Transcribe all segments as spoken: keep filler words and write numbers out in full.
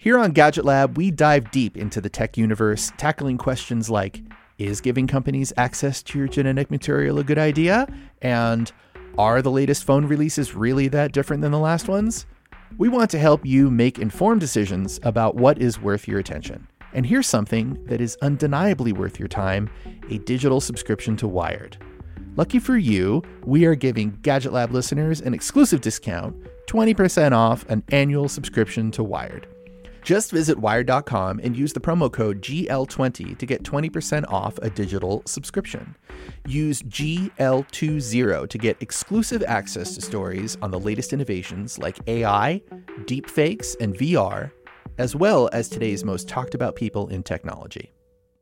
Here on Gadget Lab, we dive deep into the tech universe, tackling questions like, is giving companies access to your genetic material a good idea? And are the latest phone releases really that different than the last ones? We want to help you make informed decisions about what is worth your attention. And here's something that is undeniably worth your time, a digital subscription to Wired. Lucky for you, we are giving Gadget Lab listeners an exclusive discount, twenty percent off an annual subscription to Wired. Just visit wired dot com and use the promo code G L twenty to get twenty percent off a digital subscription. Use G L twenty to get exclusive access to stories on the latest innovations like A I, deepfakes, and V R, as well as today's most talked about people in technology.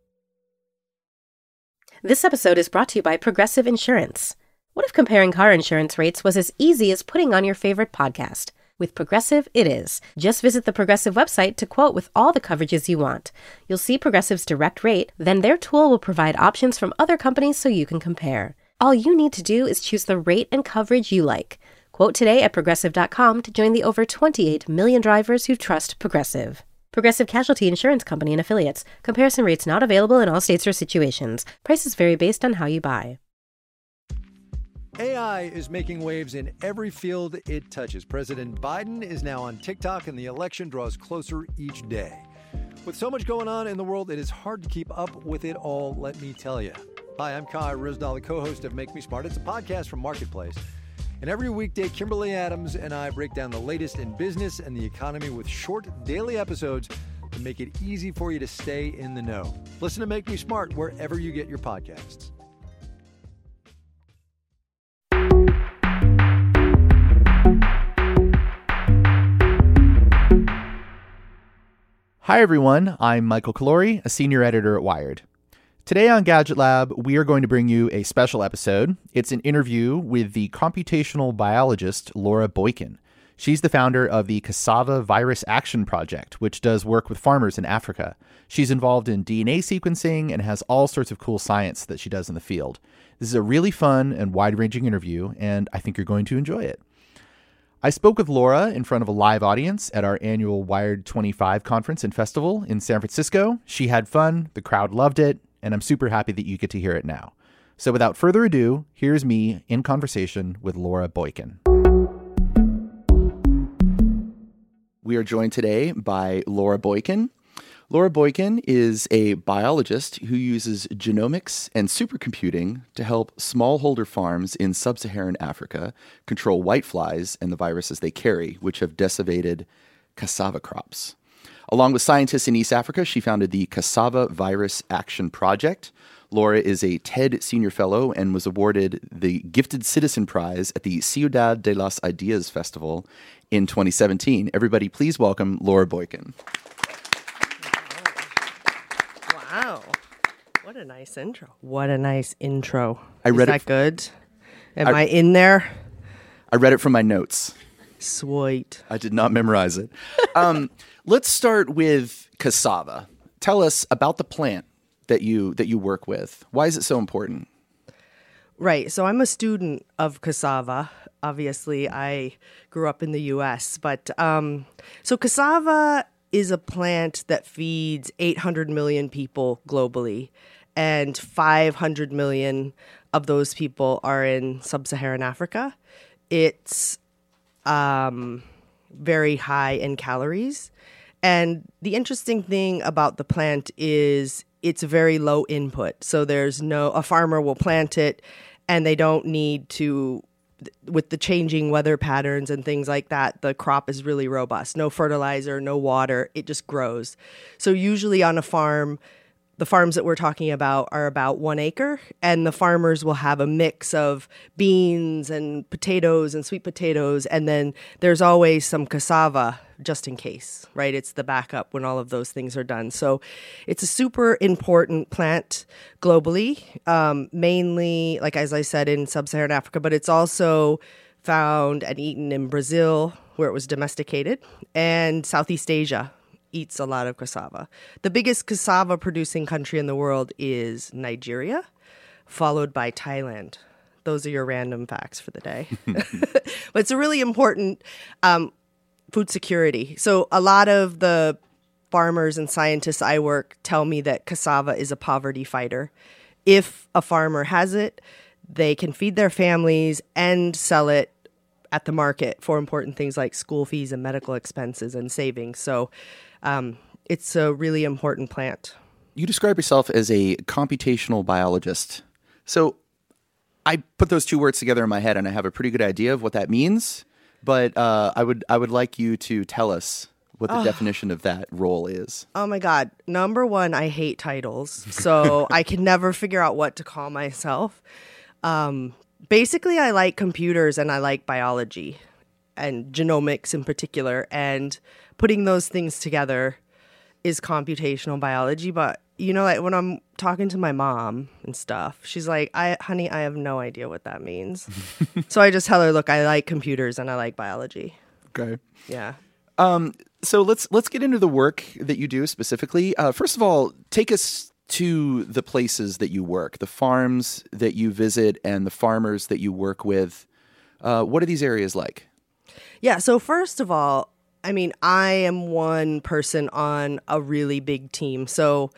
This episode is brought to you by Progressive Insurance. What if comparing car insurance rates was as easy as putting on your favorite podcast? With Progressive, it is. Just visit the Progressive website to quote with all the coverages you want. You'll see Progressive's direct rate, then their tool will provide options from other companies so you can compare. All you need to do is choose the rate and coverage you like. Quote today at progressive dot com to join the over twenty-eight million drivers who trust Progressive. Progressive Casualty Insurance Company and Affiliates. Comparison rates not available in all states or situations. Prices vary based on how you buy. A I is making waves in every field it touches. President Biden is now on TikTok, and the election draws closer each day. With so much going on in the world, it is hard to keep up with it all, let me tell you. Hi, I'm Kai Ryssdal, the co-host of Make Me Smart. It's a podcast from Marketplace. And every weekday, Kimberly Adams and I break down the latest in business and the economy with short daily episodes to make it easy for you to stay in the know. Listen to Make Me Smart wherever you get your podcasts. Hi everyone, I'm Michael Calore, a senior editor at Wired. Today on Gadget Lab, we are going to bring you a special episode. It's an interview with the computational biologist Laura Boykin. She's the founder of the Cassava Virus Action Project, which does work with farmers in Africa. She's involved in D N A sequencing and has all sorts of cool science that she does in the field. This is a really fun and wide-ranging interview, and I think you're going to enjoy it. I spoke with Laura in front of a live audience at our annual Wired twenty-five conference and festival in San Francisco. She had fun, the crowd loved it, and I'm super happy that you get to hear it now. So without further ado, here's me in conversation with Laura Boykin. We are joined today by Laura Boykin. Laura Boykin is a biologist who uses genomics and supercomputing to help smallholder farms in sub-Saharan Africa control whiteflies and the viruses they carry, which have decimated cassava crops. Along with scientists in East Africa, she founded the Cassava Virus Action Project. Laura is a TED Senior Fellow and was awarded the Gifted Citizen Prize at the Ciudad de las Ideas Festival in twenty seventeen. Everybody, please welcome Laura Boykin. Wow. What a nice intro. What a nice intro. I read Is it that good? Am I- I, in there? I read it from my notes. Sweet. I did not memorize it. Um, let's start with cassava. Tell us about the plant that you that you work with. Why is it so important? Right. So I'm a student of cassava. Obviously, I grew up in the U S, but um, so cassava is a plant that feeds eight hundred million people globally, and five hundred million of those people are in sub-Saharan Africa. It's um, very high in calories. And the interesting thing about the plant is it's very low input. So there's no, a farmer will plant it and they don't need to, with the changing weather patterns and things like that, the crop is really robust. No fertilizer, no water, it just grows. So usually on a farm, the farms that we're talking about are about one acre, and the farmers will have a mix of beans and potatoes and sweet potatoes, and then there's always some cassava just in case, right? It's the backup when all of those things are done. So it's a super important plant globally, um, mainly, like as I said, in sub-Saharan Africa, but it's also found and eaten in Brazil, where it was domesticated, and Southeast Asia eats a lot of cassava. The biggest cassava producing country in the world is Nigeria, followed by Thailand. Those are your random facts for the day. But it's a really important um, food security. So a lot of the farmers and scientists I work tell me that cassava is a poverty fighter. If a farmer has it, they can feed their families and sell it at the market for important things like school fees and medical expenses and savings. So um, it's a really important plant. You describe yourself as a computational biologist. So I put those two words together in my head, and I have a pretty good idea of what that means. But uh, I would I would like you to tell us what the oh. definition of that role is. Oh my God. Number one, I hate titles. So I can never figure out what to call myself. Um, basically, I like computers and I like biology and genomics in particular. And putting those things together is computational biology. But, you know, like when I'm talking to my mom and stuff, she's like, "I, honey, I have no idea what that means." So I just tell her, look, I like computers and I like biology. Okay. Yeah. Um, so let's let's get into the work that you do specifically. Uh, first of all, take us to the places that you work, the farms that you visit and the farmers that you work with. Uh, what are these areas like? Yeah, so first of all, I mean, I am one person on a really big team. So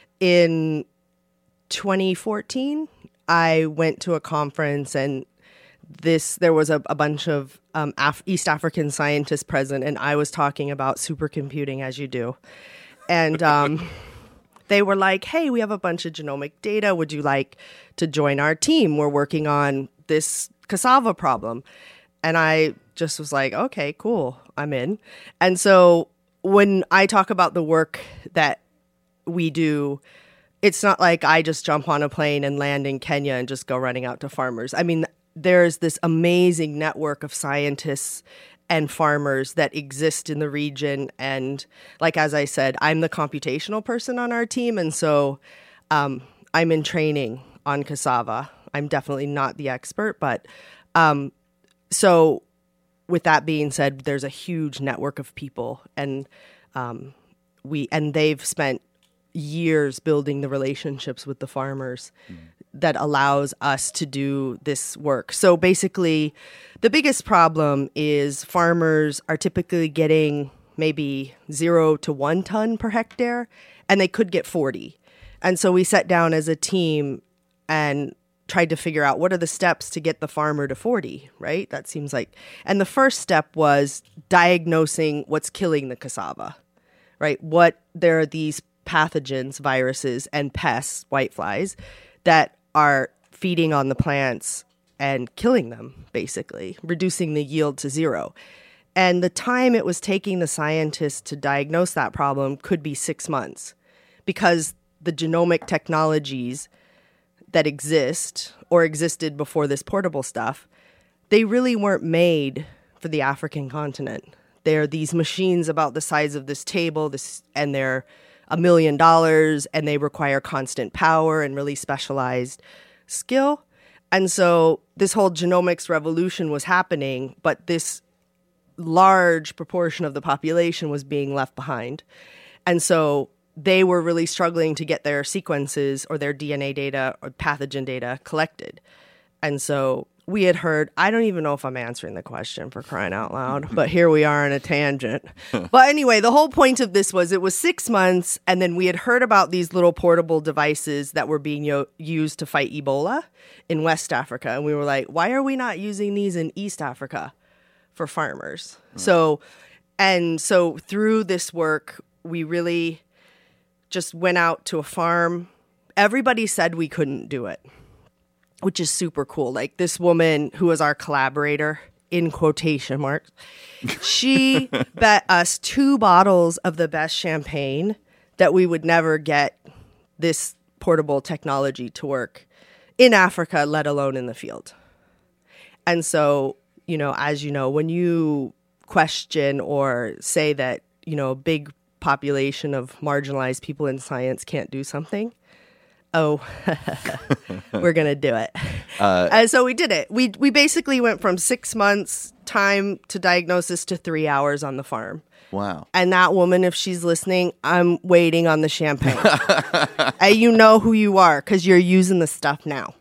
in twenty fourteen, I went to a conference and this there was a, a bunch of um, Af- East African scientists present, and I was talking about supercomputing, as you do. And um, they were like, "Hey, we have a bunch of genomic data. Would you like to join our team? We're working on this cassava problem." And I just was like, "Okay, cool, I'm in." And so when I talk about the work that we do, it's not like I just jump on a plane and land in Kenya and just go running out to farmers. I mean, there's this amazing network of scientists and farmers that exist in the region. And like, as I said, I'm the computational person on our team. And so um, I'm in training on cassava. I'm definitely not the expert. But um, so with that being said, there's a huge network of people. And um, we and they've spent years building the relationships with the farmers mm. that allows us to do this work. So basically, the biggest problem is farmers are typically getting maybe zero to one ton per hectare, and they could get forty. And so we sat down as a team and tried to figure out what are the steps to get the farmer to forty, right? That seems like, and the first step was diagnosing what's killing the cassava, right? What, there are these pathogens, viruses, and pests, whiteflies, that are feeding on the plants and killing them, basically, reducing the yield to zero. And the time it was taking the scientists to diagnose that problem could be six months because the genomic technologies that exist or existed before this portable stuff, they really weren't made for the African continent. They're these machines about the size of this table, this, and they're a million dollars, and they require constant power and really specialized skill. And so this whole genomics revolution was happening, but this large proportion of the population was being left behind. And so they were really struggling to get their sequences or their D N A data or pathogen data collected. And so we had heard, I don't even know if I'm answering the question, for crying out loud, but here we are on a tangent. But anyway, the whole point of this was it was six months, and then we had heard about these little portable devices that were being yo- used to fight Ebola in West Africa. And we were like, why are we not using these in East Africa for farmers? Mm. So, and so through this work, we really just went out to a farm. Everybody said we couldn't do it, which is super cool. Like this woman who was our collaborator, in quotation marks, she bet us two bottles of the best champagne that we would never get this portable technology to work in Africa, let alone in the field. And so, you know, as you know, when you question or say that, you know, a big population of marginalized people in science can't do something, oh, we're going to do it. Uh, and so we did it. We we basically went from six months time to diagnosis to three hours on the farm. Wow. And that woman, if she's listening, I'm waiting on the champagne. And you know who you are because you're using the stuff now.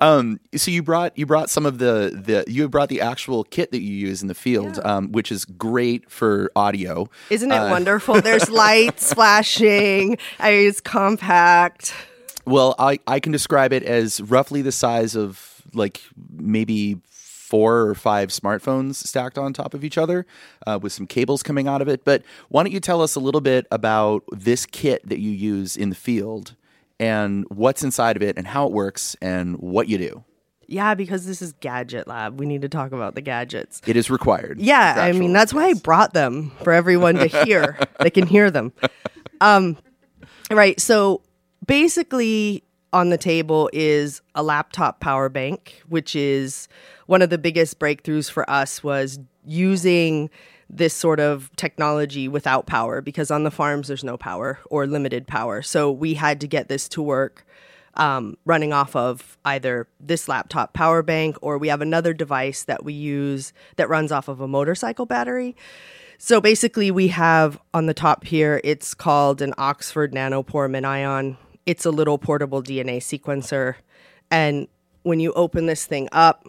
Um, so you brought you brought some of the the you brought the actual kit that you use in the field, Yeah. um, which is great for audio. Isn't it Uh, wonderful? There's lights flashing. I use compact. Well, I I can describe it as roughly the size of like maybe four or five smartphones stacked on top of each other, uh, with some cables coming out of it. But why don't you tell us a little bit about this kit that you use in the field and what's inside of it and how it works and what you do? Yeah, because this is Gadget Lab. We need to talk about the gadgets. It is required. Yeah, I Factual, mean, that's why I yes. brought them for everyone to hear. They can hear them. Um, right. So basically, on the table is a laptop power bank, which is one of the biggest breakthroughs for us was using this sort of technology without power, because on the farms there's no power or limited power. So we had to get this to work um, running off of either this laptop power bank, or we have another device that we use that runs off of a motorcycle battery. So basically we have on the top here, it's called an Oxford Nanopore MinION. It's a little portable D N A sequencer. And when you open this thing up,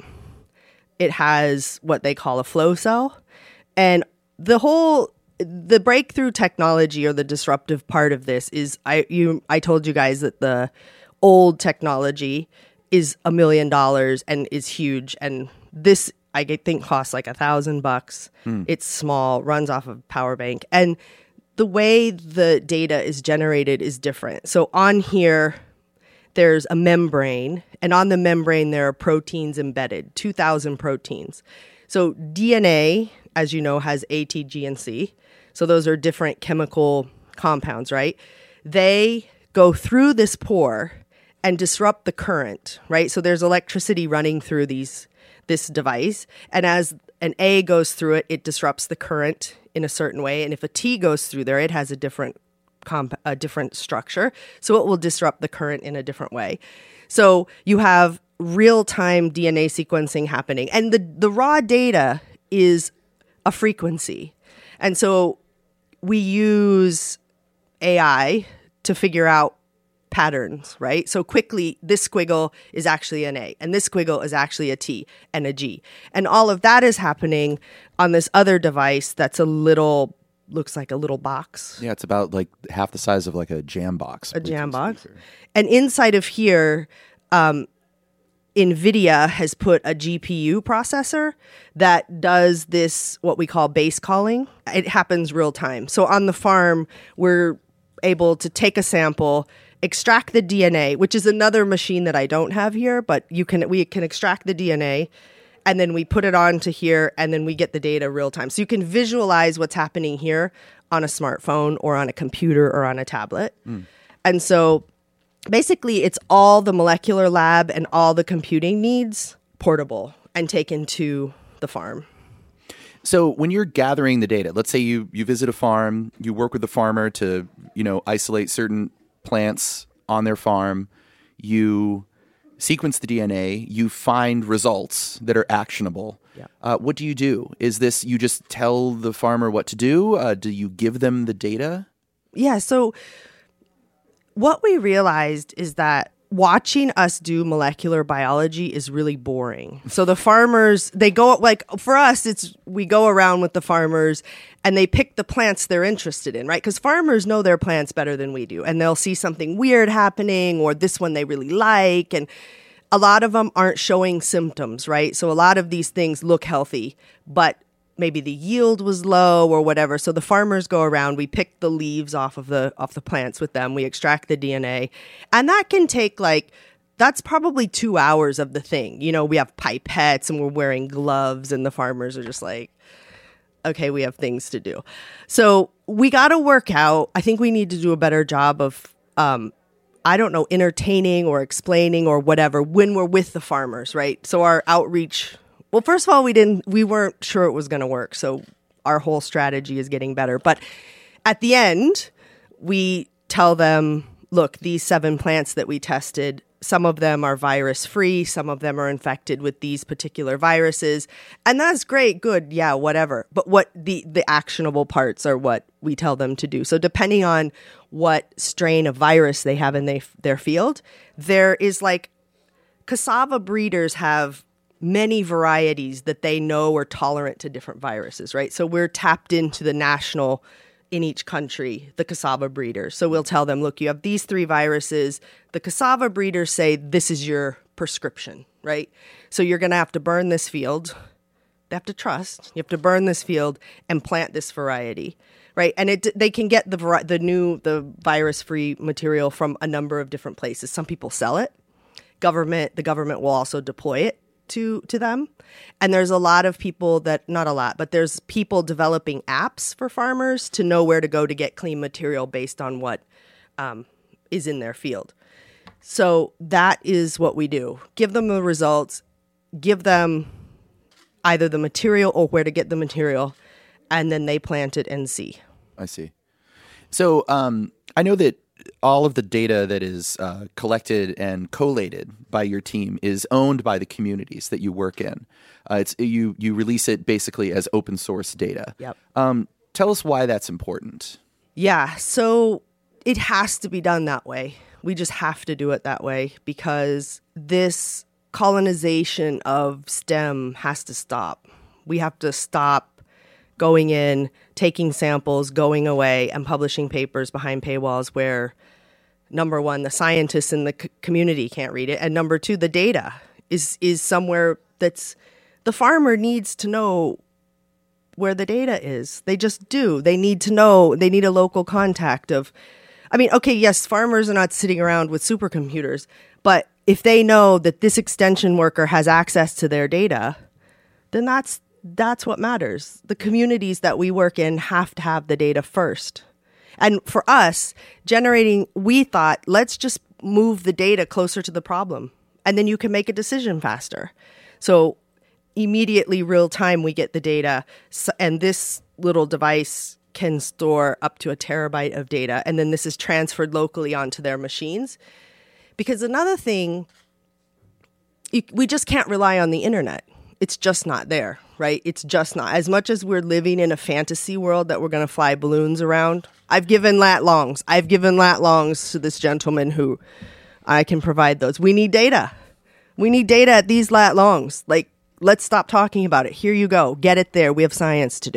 it has what they call a flow cell. And the whole, the breakthrough technology or the disruptive part of this is, I you I told you guys that the old technology is a million dollars and is huge. And this, I think, costs like a thousand bucks. It's small, runs off of a power bank. And the way the data is generated is different. So on here, there's a membrane, and on the membrane, there are proteins embedded, two thousand proteins. So D N A, as you know, has A, T, G, and C. So those are different chemical compounds, right? They go through this pore and disrupt the current, right? So there's electricity running through these this device, and as an A goes through it, it disrupts the current in a certain way, and if a T goes through there, it has a different comp- a different structure, so it will disrupt the current in a different way. So you have real-time D N A sequencing happening, and the the raw data is a frequency, and so we use A I to figure out patterns, right? So quickly, this squiggle is actually an A, and this squiggle is actually a T and a G. And all of that is happening on this other device that's a little, looks like a little box, Yeah, it's about like half the size of like a jam box. a jam Bluetooth box. speaker. And inside of here, um, NVIDIA has put a G P U processor that does this, what we call base calling. It happens real time. So on the farm, we're able to take a sample, extract the D N A, which is another machine that I don't have here, but you can we can extract the D N A, and then we put it onto here, and then we get the data real time. So you can visualize what's happening here on a smartphone or on a computer or on a tablet. Mm. And so basically it's all the molecular lab and all the computing needs portable and taken to the farm. So when you're gathering the data, let's say you you visit a farm, you work with the farmer to, you know, isolate certain plants on their farm, you sequence the D N A, you find results that are actionable. Yeah. Uh, what do you do? Is this, you just tell the farmer what to do? Uh, do you give them the data? Yeah, so what we realized is that watching us do molecular biology is really boring. So the farmers, they go, like for us, it's we go around with the farmers and they pick the plants they're interested in, right? Because farmers know their plants better than we do. And they'll see something weird happening or this one they really like. And a lot of them aren't showing symptoms, right? So a lot of these things look healthy, but maybe the yield was low or whatever. So the farmers go around, we pick the leaves off of the off the plants with them, we extract the D N A, and that can take like, that's probably two hours of the thing. You know, we have pipettes and we're wearing gloves and the farmers are just like, okay, we have things to do. So we got to work out. I think we need to do a better job of, um, I don't know, entertaining or explaining or whatever when we're with the farmers, right? So our outreach, well, first of all, we didn't, we weren't sure it was going to work. So our whole strategy is getting better. But at the end, we tell them, look, these seven plants that we tested, some of them are virus free, some of them are infected with these particular viruses. And that's great, good, yeah, whatever. But what the, the actionable parts are what we tell them to do. So depending on what strain of virus they have in they, their field, there is like cassava breeders have many varieties that they know are tolerant to different viruses, right? So we're tapped into the national in each country, the cassava breeders. So we'll tell them, look, you have these three viruses. The cassava breeders say, this is your prescription, right? So you're going to have to burn this field. They have to trust. You have to burn this field and plant this variety, right? And it they can get the vari- the new, the virus-free material from a number of different places. Some people sell it. Government, the government will also deploy it to to them. And there's a lot of people that, not a lot, but there's people developing apps for farmers to know where to go to get clean material based on what um, is in their field. So that is what we do. Give them the results, give them either the material or where to get the material, and then they plant it and see. I see. So um, I know that all of the data that is uh, collected and collated by your team is owned by the communities that you work in. Uh, it's you you release it basically as open source data. Yep. Um, tell us why that's important. Yeah, so it has to be done that way. We just have to do it that way because this colonization of STEM has to stop. We have to stop going in, taking samples, going away, and publishing papers behind paywalls where, number one, the scientists in the c- community can't read it, and number two, the data is is somewhere that's, the farmer needs to know where the data is. They just do. They need to know. They need a local contact of, I mean, okay, yes, farmers are not sitting around with supercomputers, but if they know that this extension worker has access to their data, then that's that's what matters. The communities that we work in have to have the data first. And for us, generating, we thought, let's just move the data closer to the problem, and then you can make a decision faster. So immediately, real time, we get the data, and this little device can store up to a terabyte of data, and then this is transferred locally onto their machines. Because another thing, you, we just can't rely on the internet. It's just not there, right? It's just not. As much as we're living in a fantasy world that we're going to fly balloons around, I've given lat longs. I've given lat longs to this gentleman who I can provide those. We need data. We need data at these lat longs. Like, let's stop talking about it. Here you go. Get it there. We have science to do.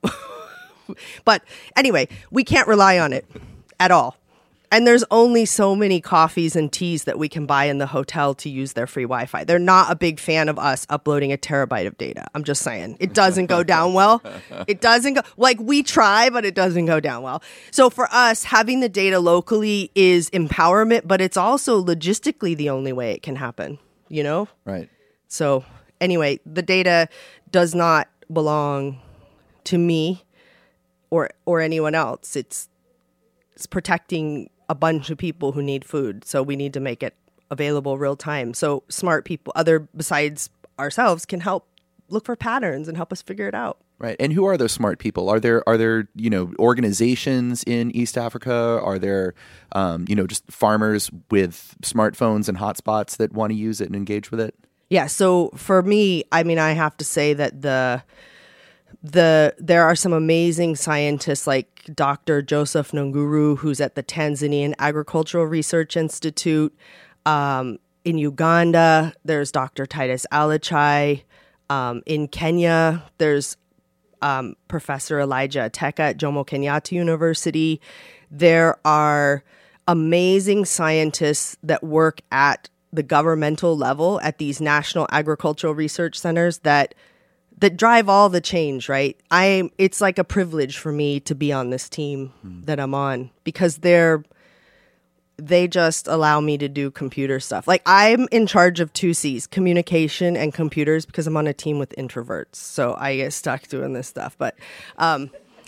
But anyway, we can't rely on it at all. And there's only so many coffees and teas that we can buy in the hotel to use their free Wi-Fi. They're not a big fan of us uploading a terabyte of data. I'm just saying. It doesn't go down well. It doesn't go, like, we try, but it doesn't go down well. So for us, having the data locally is empowerment, but it's also logistically the only way it can happen, you know? Right. So anyway, the data does not belong to me or or anyone else. It's it's protecting a bunch of people who need food. So we need to make it available real time. So smart people, other besides ourselves, can help look for patterns and help us figure it out. Right. And who are those smart people? Are there are there, you know, organizations in East Africa? Are there, um, you know, just farmers with smartphones and hotspots that want to use it and engage with it? Yeah. So for me, I mean, I have to say that the the there are some amazing scientists like Doctor Joseph Nguru, who's at the Tanzanian Agricultural Research Institute. Um, in Uganda, there's Doctor Titus Alachai. Um, in Kenya, there's um, Professor Elijah Ateka at Jomo Kenyatta University. There are amazing scientists that work at the governmental level at these national agricultural research centers that that drive all the change, right? I it's like a privilege for me to be on this team mm. that I'm on because they're they just allow me to do computer stuff. Like, I'm in charge of two C's, communication and computers, because I'm on a team with introverts. So I get stuck doing this stuff. But um,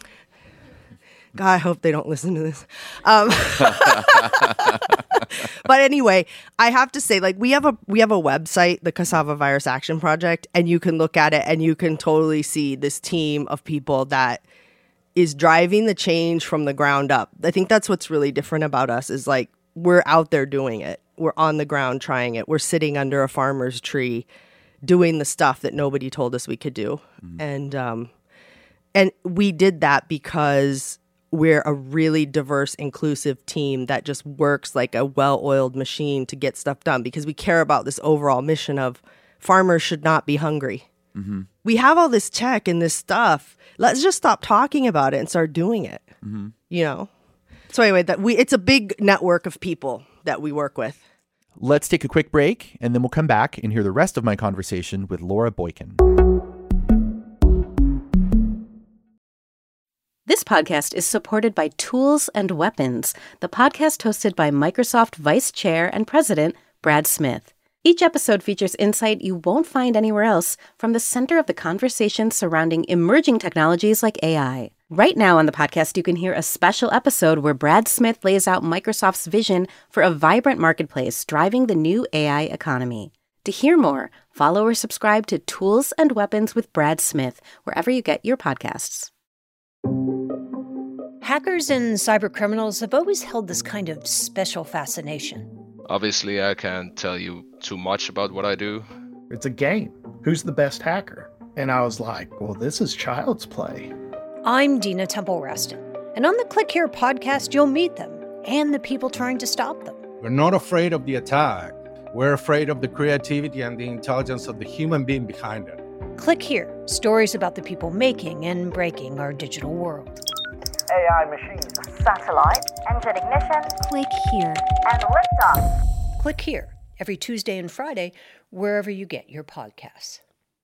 God, I hope they don't listen to this. Um, but anyway, I have to say, like, we have a we have a website, the Cassava Virus Action Project, and you can look at it and you can totally see this team of people that is driving the change from the ground up. I think that's what's really different about us is, like, we're out there doing it. We're on the ground trying it. We're sitting under a farmer's tree doing the stuff that nobody told us we could do. Mm-hmm. And um, and we did that because we're a really diverse, inclusive team that just works like a well-oiled machine to get stuff done because we care about this overall mission of farmers should not be hungry. Mm-hmm. We have all this tech and this stuff. Let's just stop talking about it and start doing it. Mm-hmm. You know? So anyway, that we it's a big network of people that we work with. Let's take a quick break, and then we'll come back and hear the rest of my conversation with Laura Boykin. This podcast is supported by Tools and Weapons, the podcast hosted by Microsoft Vice Chair and President Brad Smith. Each episode features insight you won't find anywhere else from the center of the conversation surrounding emerging technologies like A I. Right now on the podcast, you can hear a special episode where Brad Smith lays out Microsoft's vision for a vibrant marketplace driving the new A I economy. To hear more, follow or subscribe to Tools and Weapons with Brad Smith wherever you get your podcasts. Hackers and cybercriminals have always held this kind of special fascination. Obviously, I can't tell you too much about what I do. It's a game. Who's the best hacker? And I was like, well, this is child's play. I'm Dina Temple-Raston, and on the Click Here podcast, you'll meet them and the people trying to stop them. We're not afraid of the attack. We're afraid of the creativity and the intelligence of the human being behind it. Click Here, stories about the people making and breaking our digital world. A I machines, satellite, engine ignition, Click Here, and liftoff. Click Here, every Tuesday and Friday, wherever you get your podcasts.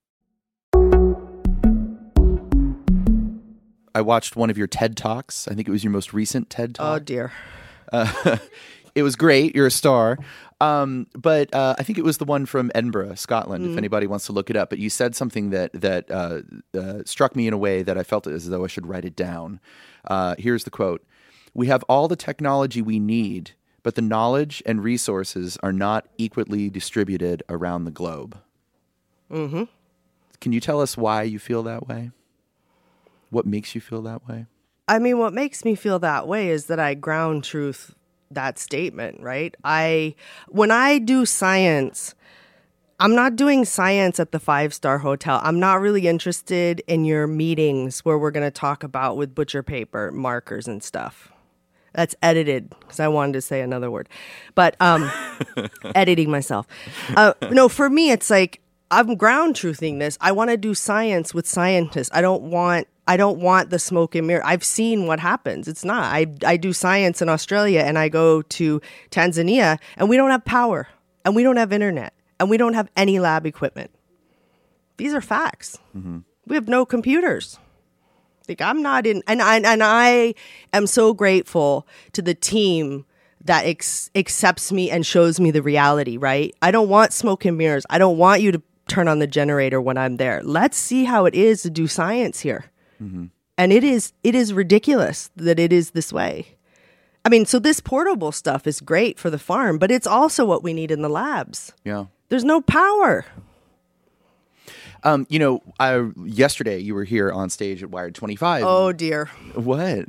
I watched one of your TED Talks. I think it was your most recent TED Talk. Oh, dear. Uh, it was great. You're a star. Um, but uh, I think it was the one from Edinburgh, Scotland, mm. if anybody wants to look it up. But you said something that, that uh, uh, struck me in a way that I felt as though I should write it down. Uh, here's the quote. "We have all the technology we need, but the knowledge and resources are not equally distributed around the globe." Mm-hmm. Can you tell us why you feel that way? What makes you feel that way? I mean, what makes me feel that way is that I ground truth that statement, right? I when I do science, I'm not doing science at the five-star hotel. I'm not really interested in your meetings where we're going to talk about with butcher paper, markers and stuff. That's edited because I wanted to say another word. But um, editing myself. Uh, no, for me, it's like I'm ground truthing this. I want to do science with scientists. I don't want I don't want the smoke and mirror. I've seen what happens. It's not. I I do science in Australia and I go to Tanzania and we don't have power and we don't have internet and we don't have any lab equipment. These are facts. Mm-hmm. We have no computers. Like I'm not in, and I and I am so grateful to the team that ex- accepts me and shows me the reality. Right? I don't want smoke and mirrors. I don't want you to turn on the generator when I'm there. Let's see how it is to do science here. Mm-hmm. And it is it is ridiculous that it is this way. I mean, so this portable stuff is great for the farm, but it's also what we need in the labs. Yeah. There's no power. Um, you know, I, yesterday you were here on stage at Wired twenty-five. Oh, dear. What?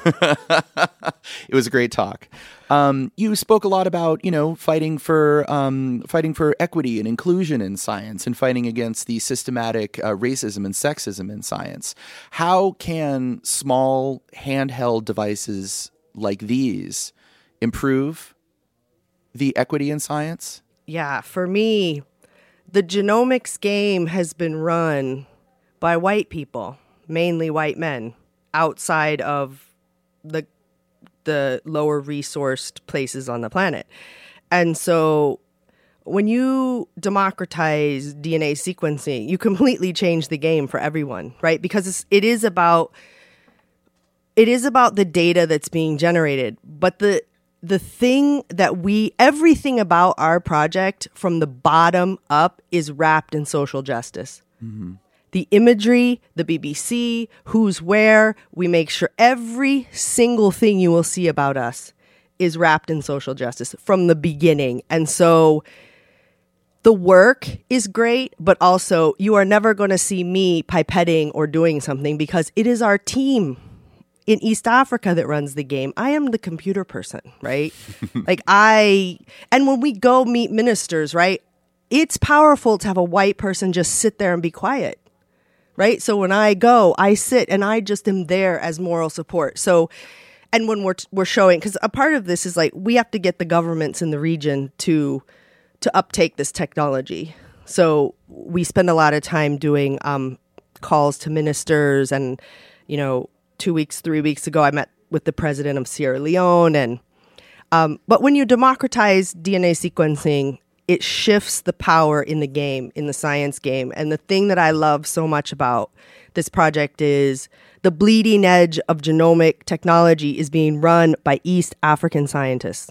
It was a great talk. Um, you spoke a lot about, you know, fighting for um, fighting for equity and inclusion in science and fighting against the systematic uh, racism and sexism in science. How can small handheld devices like these improve the equity in science? Yeah, for me, the genomics game has been run by white people, mainly white men, outside of the the lower resourced places on the planet. And so when you democratize D N A sequencing, you completely change the game for everyone, right? Because it's, it is about it is about the data that's being generated, but the The thing that we, everything about our project from the bottom up is wrapped in social justice. Mm-hmm. The imagery, the B B C, who's where, we make sure every single thing you will see about us is wrapped in social justice from the beginning. And so the work is great, but also you are never going to see me pipetting or doing something because it is our team in East Africa that runs the game. I am the computer person, right? like I, and when we go meet ministers, right, it's powerful to have a white person just sit there and be quiet. right? So when I go, I sit and I just am there as moral support. So, and when we're we're showing, because a part of this is like we have to get the governments in the region to to uptake this technology. So we spend a lot of time doing um, calls to ministers, and you know, two weeks, three weeks ago, I met with the president of Sierra Leone, and um, but when you democratize D N A sequencing, it shifts the power in the game, in the science game. And the thing that I love so much about this project is the bleeding edge of genomic technology is being run by East African scientists.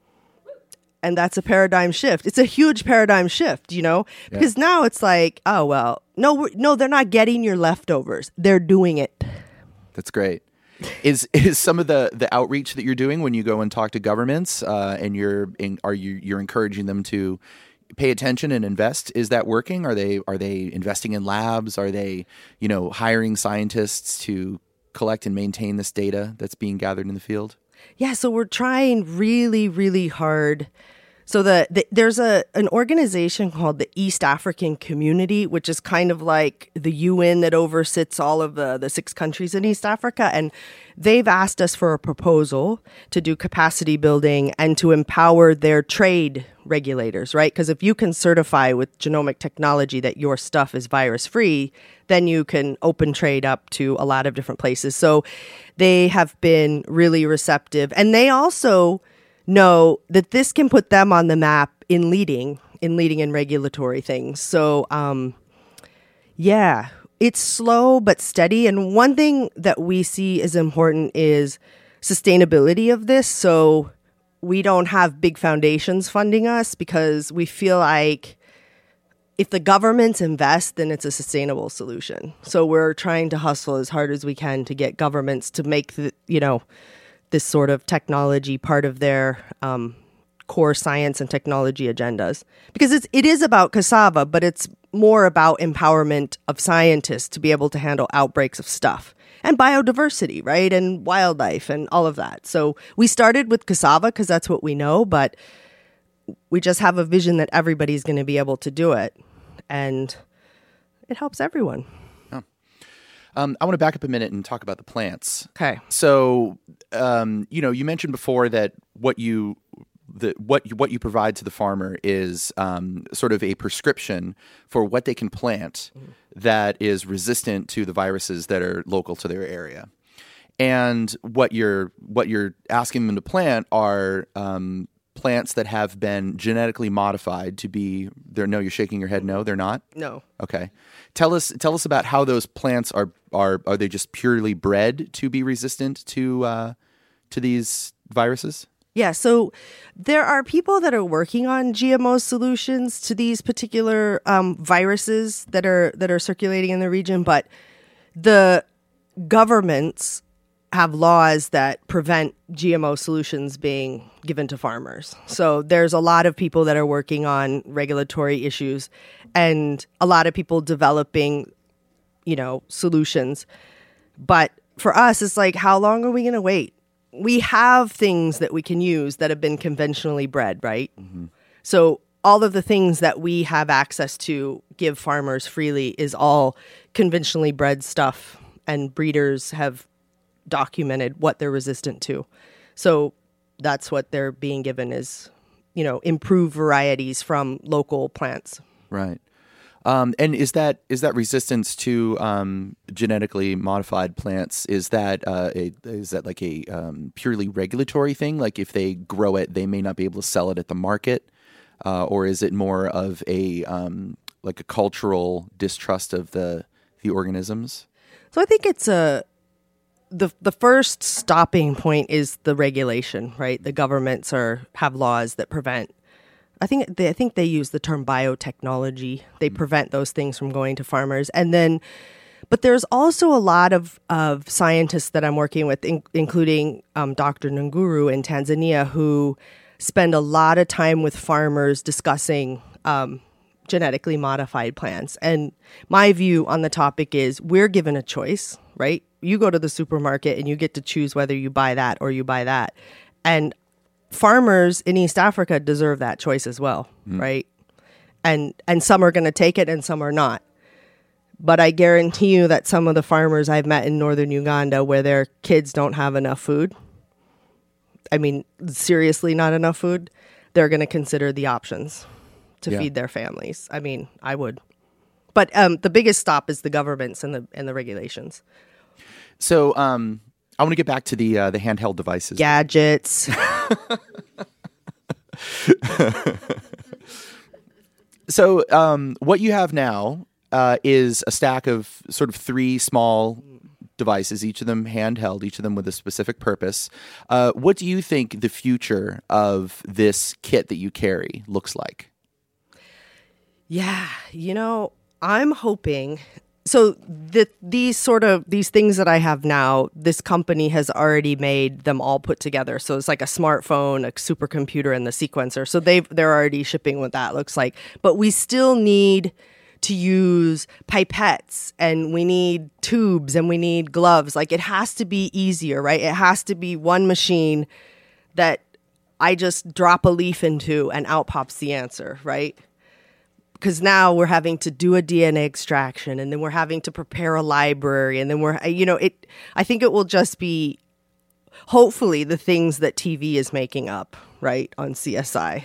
And that's a paradigm shift. It's a huge paradigm shift, you know, yeah. because now it's like, oh, well, no, we're, no, they're not getting your leftovers. They're doing it. That's great. Is is some of the, the outreach that you're doing when you go and talk to governments uh, and you're in, are you you're encouraging them to pay attention and invest? Is that working? Are they are they investing in labs? Are they, you know, hiring scientists to collect and maintain this data that's being gathered in the field? Yeah, so we're trying really, really hard. So the, the there's a an organization called the East African Community, which is kind of like the U N that oversits all of the, the six countries in East Africa. And they've asked us for a proposal to do capacity building and to empower their trade regulators, right? Because if you can certify with genomic technology that your stuff is virus-free, then you can open trade up to a lot of different places. So they have been really receptive. And they also know that this can put them on the map in leading, in leading in regulatory things. So, um, yeah, it's slow but steady. And one thing that we see is important is sustainability of this. So we don't have big foundations funding us because we feel like if the governments invest, then it's a sustainable solution. So we're trying to hustle as hard as we can to get governments to make the, you know, this sort of technology part of their um, core science and technology agendas. Because it's, it is about cassava, but it's more about empowerment of scientists to be able to handle outbreaks of stuff. And biodiversity, right? And wildlife and all of that. So we started with cassava because that's what we know, but we just have a vision that everybody's going to be able to do it. And it helps everyone. Um, I want to back up a minute and talk about the plants. Okay. So, um, you know, you mentioned before that what you the what you, what you provide to the farmer is um, sort of a prescription for what they can plant mm. that is resistant to the viruses that are local to their area. And what you're what you're asking them to plant are um, plants that have been genetically modified to be. There, no, you're shaking your head. No, they're not. No. Okay. Tell us tell us about how those plants are are are they just purely bred to be resistant to uh, to these viruses? Yeah, so there are people that are working on G M O solutions to these particular um, viruses that are that are circulating in the region, but the governments have laws that prevent G M O solutions being given to farmers. So there's a lot of people that are working on regulatory issues and a lot of people developing, you know, solutions. But for us, it's like, how long are we going to wait? We have things that we can use that have been conventionally bred, right? Mm-hmm. So all of the things that we have access to give farmers freely is all conventionally bred stuff, and breeders have documented what they're resistant to. So that's what they're being given is, you know, improved varieties from local plants. Right. Um, and is that is that resistance to um, genetically modified plants, is that uh, a, is that like a um, purely regulatory thing? Like if they grow it, they may not be able to sell it at the market? Uh, or is it more of a um, like a cultural distrust of the the organisms? So I think it's a the the first stopping point is the regulation, right? The governments are have laws that prevent. I think they I think they use the term biotechnology. They mm-hmm. prevent those things from going to farmers, and then. But there's also a lot of, of scientists that I'm working with, in, including um, Doctor Nguru in Tanzania, who spend a lot of time with farmers discussing um, genetically modified plants. And my view on the topic is we're given a choice, right? You go to the supermarket and you get to choose whether you buy that or you buy that. And farmers in East Africa deserve that choice as well, mm. right? And and some are going to take it and some are not. But I guarantee you that some of the farmers I've met in northern Uganda where their kids don't have enough food, I mean, seriously not enough food, they're going to consider the options to Yeah. feed their families. I mean, I would. But um, the biggest stop is the governments and the and the regulations. So um, I want to get back to the uh, the handheld devices. Gadgets. So um, what you have now uh, is a stack of sort of three small devices, each of them handheld, each of them with a specific purpose. Uh, what do you think the future of this kit that you carry looks like? Yeah, you know, I'm hoping. So the, these sort of these things that I have now, this company has already made them all put together. So it's like a smartphone, a supercomputer, and the sequencer. So they've they're already shipping what that looks like. But we still need to use pipettes, and we need tubes, and we need gloves. Like, it has to be easier, right? It has to be one machine that I just drop a leaf into and out pops the answer, right? Because now we're having to do a D N A extraction, and then we're having to prepare a library, and then we're, you know, it. I think it will just be, hopefully, the things that T V is making up, right, on C S I.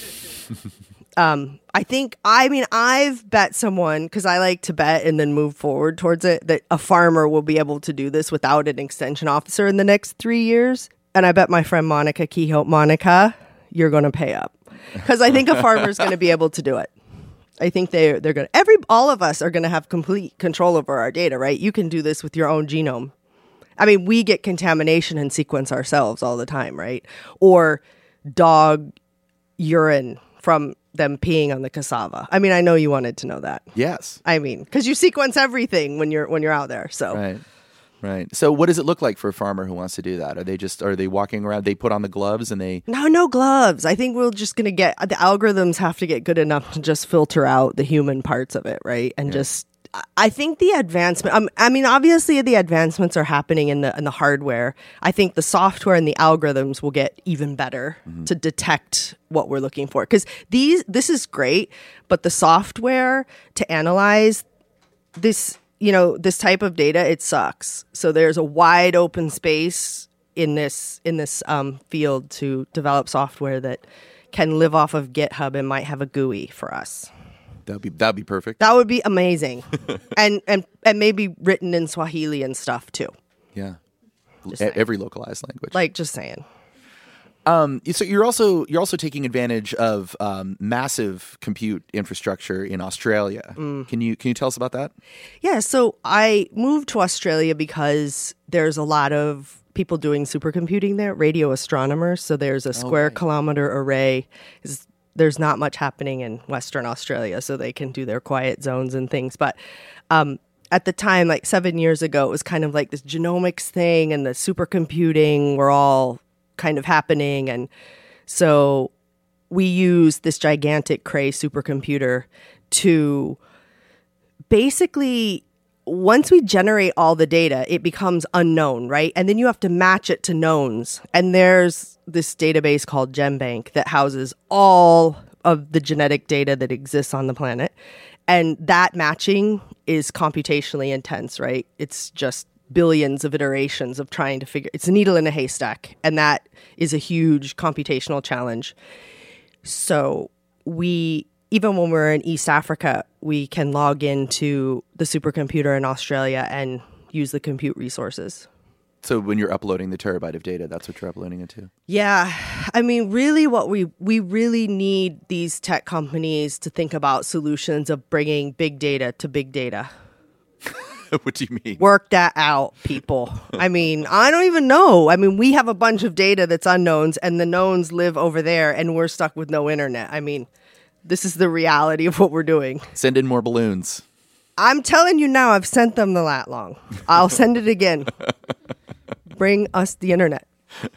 um, I think, I mean, I've bet someone, because I like to bet and then move forward towards it, that a farmer will be able to do this without an extension officer in the next three years. And I bet my friend Monica Kehoe, Monica, you're going to pay up. Because I think a farmer's going to be able to do it. I think they they're going to every all of us are going to have complete control over our data, right? You can do this with your own genome. I mean, we get contamination and sequence ourselves all the time, right? Or dog urine from them peeing on the cassava. I mean, I know you wanted to know that. Yes. I mean, because you sequence everything when you're when you're out there. So Right. Right. So what does it look like for a farmer who wants to do that? Are they just are they walking around, they put on the gloves and they No, no gloves. I think we're just going to get the algorithms have to get good enough to just filter out the human parts of it, right? And yeah. just I think the advancement um, I mean obviously the advancements are happening in the in the hardware. I think the software and the algorithms will get even better mm-hmm. to detect what we're looking for, cuz these this is great, but the software to analyze this you know, this type of data, it sucks. So there's a wide open space in this in this um, field to develop software that can live off of GitHub and might have a G U I for us. That'd be that'd be perfect. That would be amazing, and and and maybe written in Swahili and stuff too. Yeah, A- every localized language. Like just saying. Um, so you're also you're also taking advantage of um, massive compute infrastructure in Australia. Mm. Can you can you tell us about that? Yeah, so I moved to Australia because there's a lot of people doing supercomputing there, radio astronomers. So there's a square okay. kilometer array. There's not much happening in Western Australia, so they can do their quiet zones and things. But um, at the time, like seven years ago, it was kind of like this genomics thing, and the supercomputing were all kind of happening. And so we use this gigantic Cray supercomputer to basically, once we generate all the data, it becomes unknown, right? And then you have to match it to knowns. And there's this database called GenBank that houses all of the genetic data that exists on the planet. And that matching is computationally intense, right? It's just billions of iterations of trying to figure it's a needle in a haystack, and that is a huge computational challenge. So we even when we're in East Africa, we can log into the supercomputer in Australia and use the compute resources. So when you're uploading the terabyte of data, that's what you're uploading it to? Yeah. I mean, really what we we really need these tech companies to think about solutions of bringing big data to big data. What do you mean? Work that out, people. I mean, I don't even know. I mean, we have a bunch of data that's unknowns, and the knowns live over there, and we're stuck with no internet. I mean, this is the reality of what we're doing. Send in more balloons. I'm telling you now, I've sent them the lat long. I'll send it again. Bring us the internet.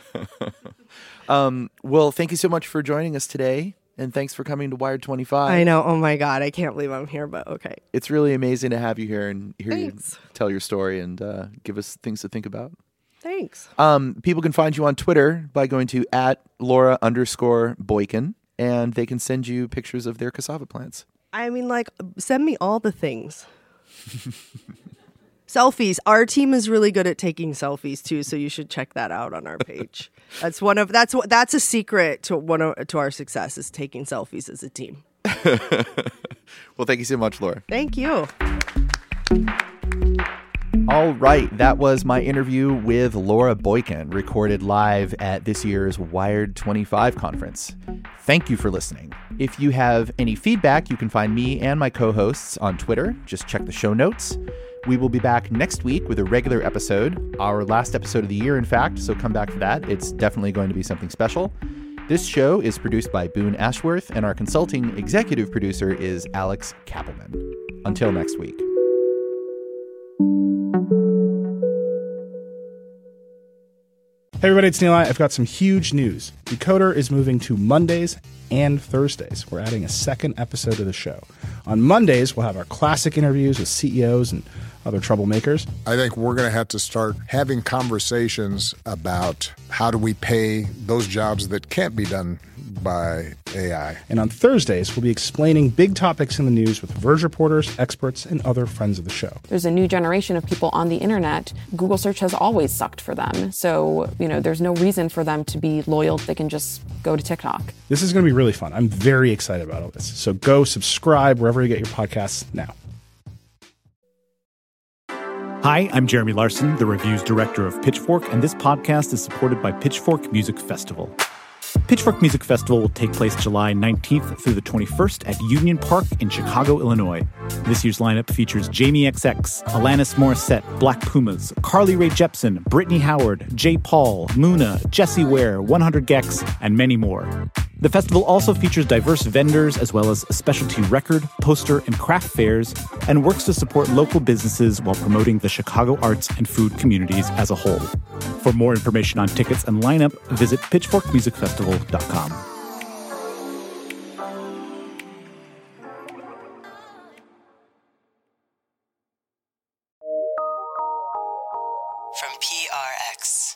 um, well, thank you so much for joining us today. And thanks for coming to Wired twenty-five. I know. Oh, my God. I can't believe I'm here, but okay. It's really amazing to have you here and hear Thanks. you tell your story and uh, give us things to think about. Thanks. Um, people can find you on Twitter by going to at Laura underscore Boykin, and they can send you pictures of their cassava plants. I mean, like, send me all the things. Selfies. Our team is really good at taking selfies too, so you should check that out on our page. That's one of that's what that's a secret to one of to our success is taking selfies as a team. Well, thank you so much, Laura. Thank you. All right, that was my interview with Laura Boykin, recorded live at this year's Wired twenty-five conference. Thank you for listening. If you have any feedback, you can find me and my co-hosts on Twitter. Just check the show notes. We will be back next week with a regular episode, our last episode of the year, in fact, so come back for that. It's definitely going to be something special. This show is produced by Boone Ashworth, and our consulting executive producer is Alex Kappelman. Until next week. Hey everybody, it's Neil. I've got some huge news. Decoder is moving to Mondays and Thursdays. We're adding a second episode to the show. On Mondays, we'll have our classic interviews with C E Os and other troublemakers. I think we're going to have to start having conversations about how do we pay those jobs that can't be done by A I. And on Thursdays, we'll be explaining big topics in the news with Verge reporters, experts, and other friends of the show. There's a new generation of people on the internet. Google search has always sucked for them. So, you know, there's no reason for them to be loyal. They can just go to TikTok. This is going to be really fun. I'm very excited about all this. So go subscribe wherever you get your podcasts now. Hi, I'm Jeremy Larson, the reviews director of Pitchfork, and this podcast is supported by Pitchfork Music Festival. Pitchfork Music Festival will take place July nineteenth through the twenty-first at Union Park in Chicago, Illinois. This year's lineup features Jamie X X, Alanis Morissette, Black Pumas, Carly Rae Jepsen, Brittany Howard, J. Paul, Muna, Jessie Ware, one hundred gecs, and many more. The festival also features diverse vendors as well as specialty record, poster, and craft fairs, and works to support local businesses while promoting the Chicago arts and food communities as a whole. For more information on tickets and lineup, visit pitchfork music festival dot com. From P R X.